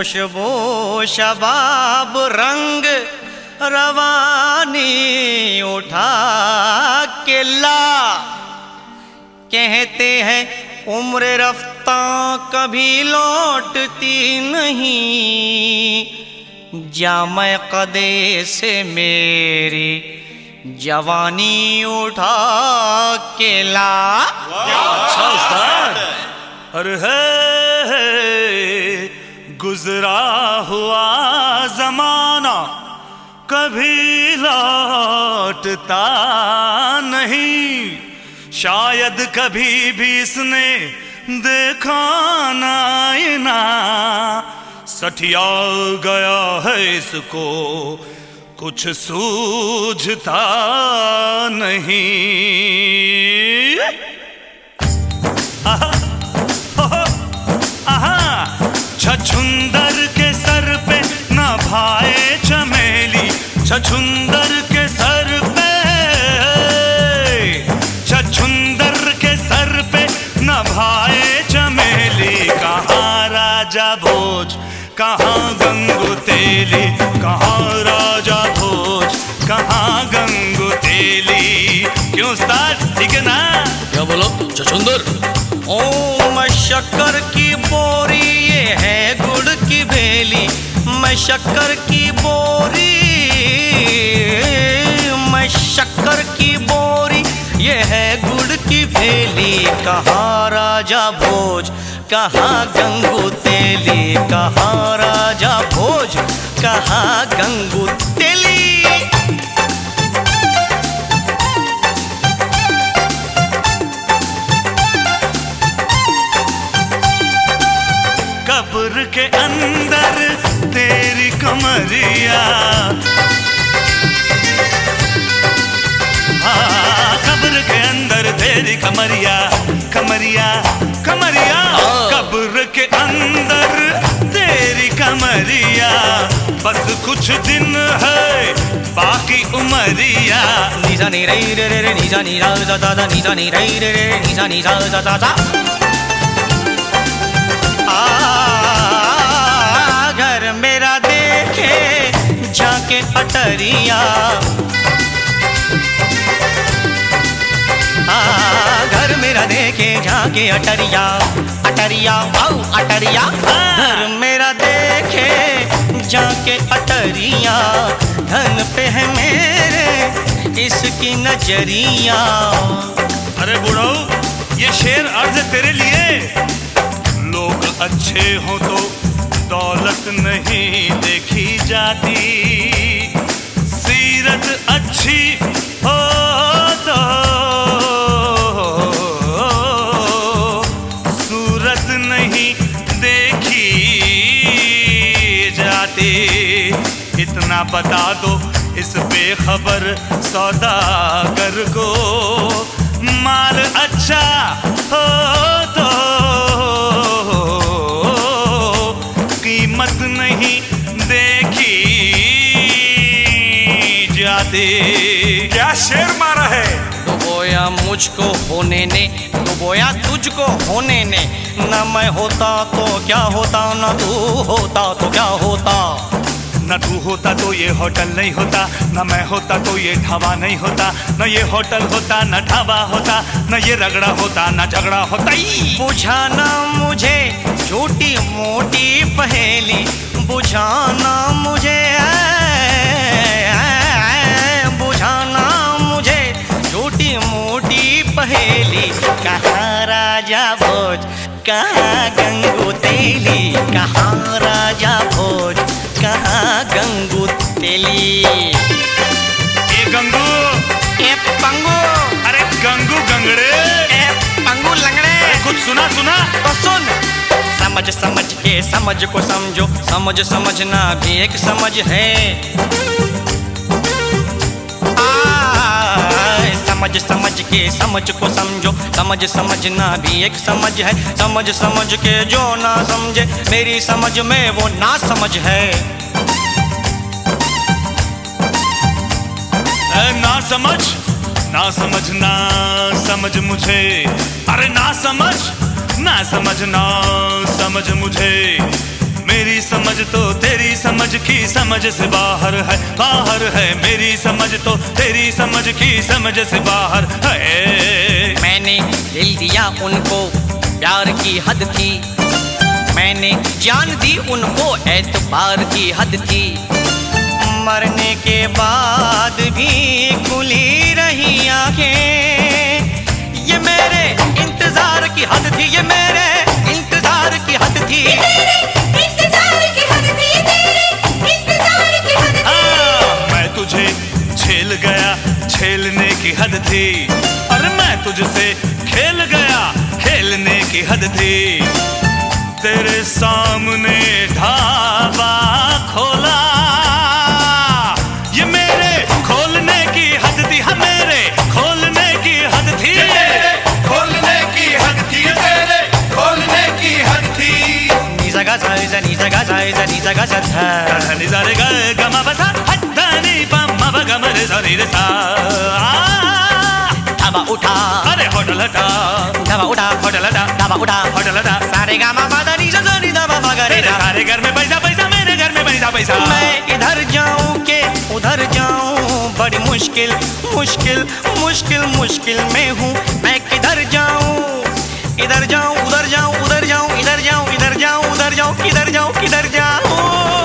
खुशबू शबाब रंग रवानी उठा के ला। कहते हैं उम्र रफ्ता कभी लौटती नहीं, जामे कदे से मेरी जवानी उठा के ला। अच्छा उस्ताद। अरे है गुजरा हुआ जमाना कभी लौटता नहीं, शायद कभी भी इसने देखा ना, सठिया गया है इसको कुछ सूझता नहीं। छछुंदर के सर पे न भाए चमेली, छछुंदर के सर पे, छछुंदर के सर पे न भाए चमेली। कहाँ राजा भोज कहाँ गंगू तेली, कहाँ राजा भोज कहाँ गंगू तेली। क्यों उस्ताद ठीक है ना? क्या बोलो छछुंदर? ओ मैं शक्कर की बोरी ये है गुड़ की भेली, मैं शक्कर की बोरी, मैं शक्कर की बोरी ये है गुड़ की भेली। कहाँ राजा भोज कहाँ गंगू तेली, कहाँ राजा भोज कहाँ गंगू तेली। कब्र के अंदर तेरी कमरिया, हाँ कब्र के अंदर तेरी कमरिया, कमरिया कमरिया। कब्र के अंदर तेरी कमरिया, बस कुछ दिन है बाकी उमरिया। निजा नी रे रे रे निजा नी रा जा जा, निजा नी रे रे रे निजा नी जा जा जा। घर मेरा देखे झांके अटरिया, घर मेरा देखे झांके अटरिया, अटरिया आओ अटरिया। घर मेरा देखे झांके अटरिया, धन पे है मेरे इसकी नजरिया। अरे बुढ़ऊ ये शेर अर्ज तेरे लिए। लोग अच्छे हो तो दौलत नहीं देखी जाती, सीरत अच्छी हो तो सूरत नहीं देखी जाती। इतना बता दो इस बेखबर सौदागर को, माल अच्छा हो तो कीमत नहीं देखी जाती। क्या शेर मारा है? डुबोया मुझको होने ने, डुबोया तुझको होने ने, न मैं होता तो क्या होता, न तू होता तो क्या होता। न तू होता तो ये होटल नहीं होता, न मैं होता तो ये ढाबा नहीं होता, न ये होटल होता न ढाबा होता, न ये रगड़ा होता न झगड़ा होता। बुझाना मुझे छोटी मोटी पहेली, बुझाना मुझे, बुझाना मुझे छोटी मोटी पहेली। कहाँ राजा भोज कहाँ गंगू तेली, कहाँ राजा भोज कहाँ गंगू तेली। ए गंगू, ए पंगू, अरे गंगू गंगड़े, ए पंगू लंगड़े। अरे कुछ सुना सुना तो सुन। समझ समझ के समझ को समझो, समझ समझना भी एक समझ है। समझ समझ के समझ को समझो, समझ समझना भी एक समझ है। समझ समझ के जो ना समझे मेरी समझ में वो ना समझ है। ना समझ ना समझना समझ मुझे, अरे ना समझ ना समझना समझ मुझे। मेरी समझ तो तेरी समझ की समझ से बाहर है, बाहर है। मेरी समझ तो तेरी समझ की समझ से बाहर है। मैंने दिल दिया उनको, प्यार की हद थी। मैंने जान दी उनको, एतबार की हद थी। मरने के बाद भी खुली रही आंखें, ये मेरे इंतजार की हद थी, ये मेरे इंतजार की हद थी। मैं तुझे झेल गया, झेलने की हद थी। और मैं तुझसे खेल गया, खेलने की हद थी। तेरे सामने ढाबा खोला, ये मेरे खोलने की हद थी। हाँ, मेरे खोलने की हद थी, खोलने की हद थी, तेरे खोलने की हद थी। निजा गा सा निजा निजा गा सा निजा निजा गा सा धा नि सा रे ग ग म प सा ध नि प म प ग म रे सा रे सा। ढाबा उठा, अरे होटल हटा, ढाबा उठा, होटल हटा, ढाबा उठा। होटल हटा। सारे गा मा पा धा नि सा सा नि धा पा पा गा रे तेरे सा। सारे घर में पैसा पैसा, मेरे घर में पैसा पैसा। मैं इधर जाऊं के उधर जाऊं, बड़ी मुश्किल मुश्किल मुश्किल मुश्किल में हूँ। मैं किधर जाऊं, इधर जाऊं उधर जाऊं, उधर जाऊं इधर जाऊं, इधर जाऊं उधर जाऊं, किधर जाऊं किधर जाऊं।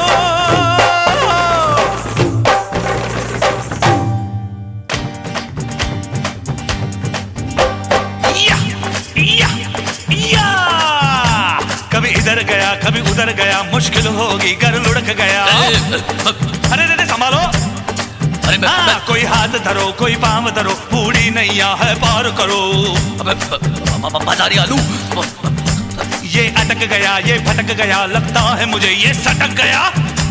कभी इधर गया, कभी उधर गया, मुश्किल होगी, घर लुढ़क गया। अरे रे संभालो। अरे कोई हाथ धरो, कोई पांव धरो, बूढ़ी नैया है पार करो। बाजारी आलू। ये अटक गया, ये भटक गया, लगता है मुझे ये सटक गया।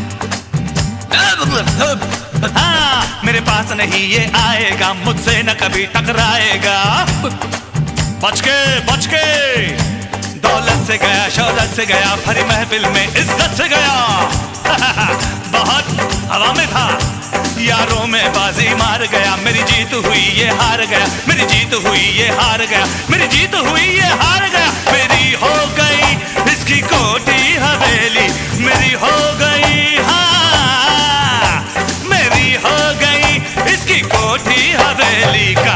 हाँ, मेरे पास नहीं ये आएगा, मुझसे न कभी टकराएगा। बच के दौलत से गया, शौलत से गया, भरी महफिल में इज्जत से गया। बहुत हवा में था, यारों में बाजी मार गया। मेरी जीत हुई, ये हार गया, मेरी जीत हुई, ये हार गया, मेरी जीत हुई, ये हार गया। मेरी हो गई इसकी कोठी हवेली, मेरी हो गई, हाँ मेरी हो गई इसकी कोठी हवेली।